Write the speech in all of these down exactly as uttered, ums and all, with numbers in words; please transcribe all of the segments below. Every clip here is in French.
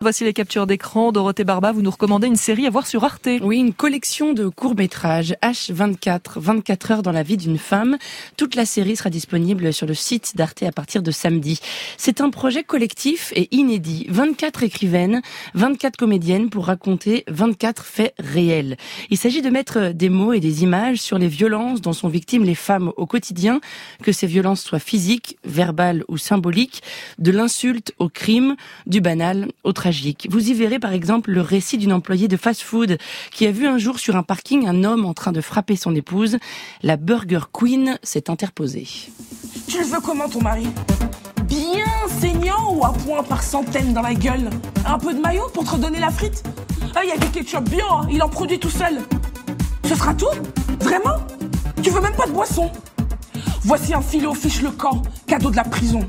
Voici les captures d'écran. Dorothée Barba, vous nous recommandez une série à voir sur Arte. Oui, une collection de courts-métrages, H vingt-quatre, vingt-quatre heures dans la vie d'une femme. Toute la série sera disponible sur le site d'Arte à partir de samedi. C'est un projet collectif et inédit. vingt-quatre écrivaines, vingt-quatre comédiennes pour raconter vingt-quatre faits réels. Il s'agit de mettre des mots et des images sur les violences dont sont victimes les femmes au quotidien, que ces violences soient physiques, verbales ou symboliques, de l'insulte au crime, du banal au tragique. Vous y verrez par exemple le récit d'une employée de fast-food qui a vu un jour sur un parking un homme en train de frapper son épouse. La Burger Queen s'est interposée. Tu le veux comment ton mari ? Bien saignant ou à point par centaines dans la gueule ? Un peu de maillot pour te redonner la frite ? Ah, il y a du ketchup bien, hein, il en produit tout seul. Ce sera tout ? Vraiment ? Tu veux même pas de boisson ? Voici un filet au fiche le camp, cadeau de la prison.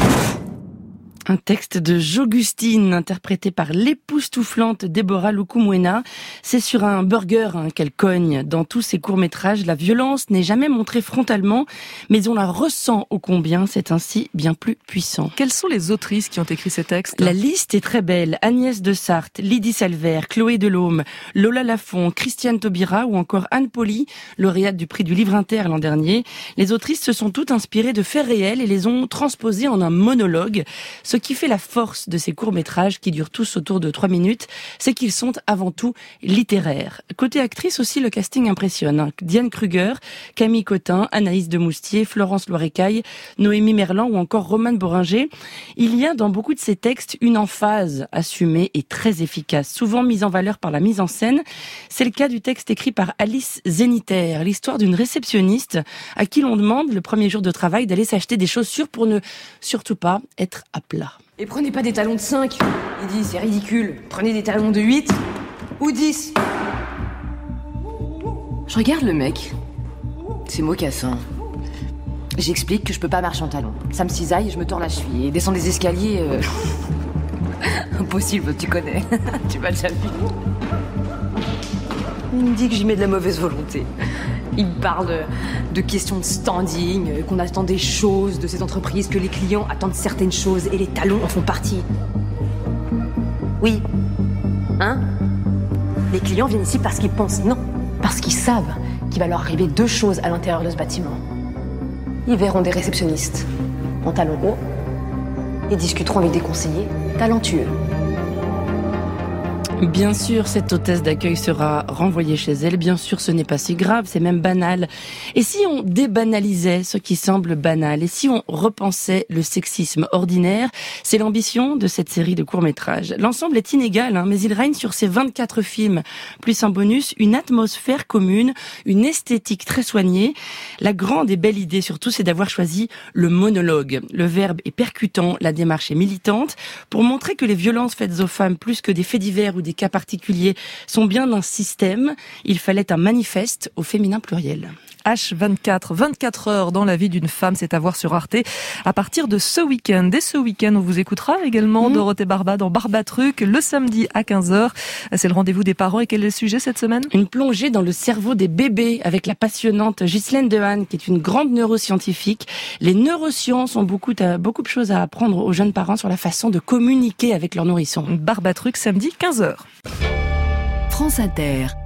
Un texte de J'Augustine, interprété par l'époustouflante Déborah Lukumwena. C'est sur un burger hein, qu'elle cogne. Dans tous ses courts-métrages, la violence n'est jamais montrée frontalement, mais on la ressent ô combien, c'est ainsi bien plus puissant. Quelles sont les autrices qui ont écrit ces textes ? La liste est très belle. Agnès de Sarthe, Lydie Salver, Chloé Delhomme, Lola Lafont, Christiane Taubira ou encore Anne Pauly, lauréate du prix du Livre Inter l'an dernier. Les autrices se sont toutes inspirées de faits réels et les ont transposés en un monologue. Ce qui fait la force de ces courts-métrages qui durent tous autour de trois minutes, c'est qu'ils sont avant tout littéraires. Côté actrice aussi, le casting impressionne. Diane Kruger, Camille Cotin, Anaïs Demoustier, Florence Loirecaille, Noémie Merlan ou encore Romane Boringer. Il y a dans beaucoup de ces textes une emphase assumée et très efficace, souvent mise en valeur par la mise en scène. C'est le cas du texte écrit par Alice Zéniter, l'histoire d'une réceptionniste à qui l'on demande le premier jour de travail d'aller s'acheter des chaussures pour ne surtout pas être à plat. Et prenez pas des talons de cinq, il dit, c'est ridicule. Prenez des talons de huit ou dix. Je regarde le mec. C'est mocassin. J'explique que je peux pas marcher en talons. Ça me cisaille et je me tords la cheville. Et descendre des escaliers... Euh... Impossible, tu connais. Tu m'as déjà vu. Il me dit que j'y mets de la mauvaise volonté. Il me parle de, de questions de standing, qu'on attend des choses de cette entreprise, que les clients attendent certaines choses et les talons en font partie. Oui. Hein ? Les clients viennent ici parce qu'ils pensent, non, parce qu'ils savent qu'il va leur arriver deux choses à l'intérieur de ce bâtiment. Ils verront des réceptionnistes en talons hauts et discuteront avec des conseillers talentueux. Bien sûr, cette hôtesse d'accueil sera renvoyée chez elle. Bien sûr, ce n'est pas si grave, c'est même banal. Et si on débanalisait ce qui semble banal, et si on repensait le sexisme ordinaire, c'est l'ambition de cette série de courts-métrages. L'ensemble est inégal, hein, mais il règne sur ces vingt-quatre films, plus un bonus, une atmosphère commune, une esthétique très soignée. La grande et belle idée, surtout, c'est d'avoir choisi le monologue. Le verbe est percutant, la démarche est militante, pour montrer que les violences faites aux femmes, plus que des faits divers ou des cas particuliers, sont bien un système. Il fallait un manifeste au féminin pluriel. H vingt-quatre, vingt-quatre heures dans la vie d'une femme, c'est à voir sur Arte à partir de ce week-end. Dès ce week-end, on vous écoutera également mmh. Dorothée Barba dans Barbatruc, le samedi à quinze heures. C'est le rendez-vous des parents. Et quel est le sujet cette semaine ? Une plongée dans le cerveau des bébés avec la passionnante Ghislaine Dehaene, qui est une grande neuroscientifique. Les neurosciences ont beaucoup, beaucoup de choses à apprendre aux jeunes parents sur la façon de communiquer avec leurs nourrissons. Barbatruc, samedi, quinze heures. France Inter.